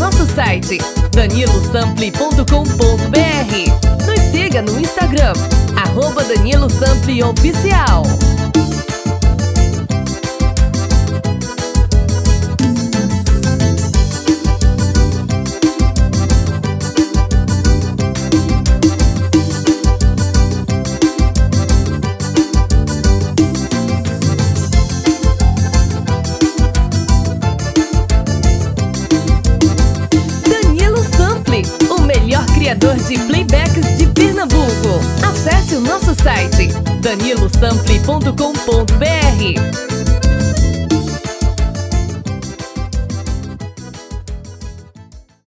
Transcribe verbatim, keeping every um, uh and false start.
nosso site danilo sample ponto com ponto br. Nos siga no Instagram, arroba Danilo Sample Oficial. Criador de playbacks de Pernambuco. Acesse o nosso site danilo sample ponto com ponto br.